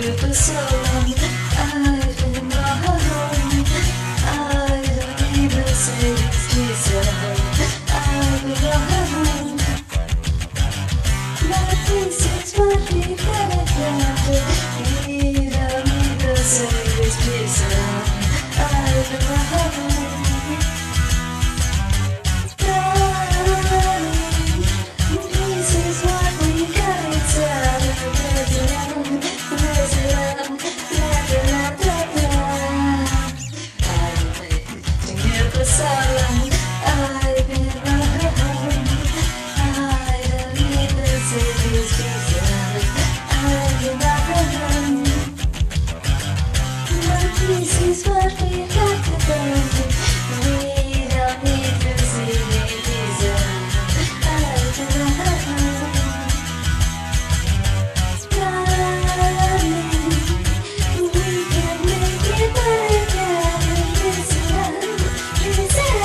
you for so long. I've been wrong. I don't even say it's I've been wrong. But this is what we gotta do. We don't need to say it's I've been wrong. This is what we got to do. We don't need to see it darling, we can make it better. Listen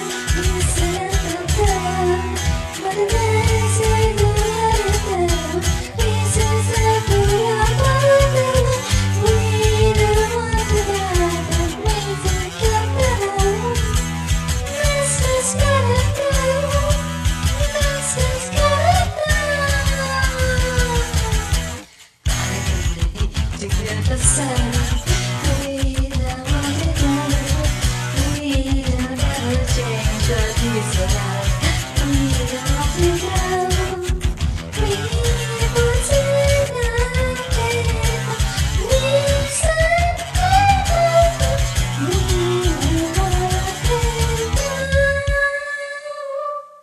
to them. But the next day we let it down. This is the we are going. We don't want to die, but make it come down. Let's just get it down. Let's just get it down. I need to get the sound. We don't want it down. We don't ever change the peace of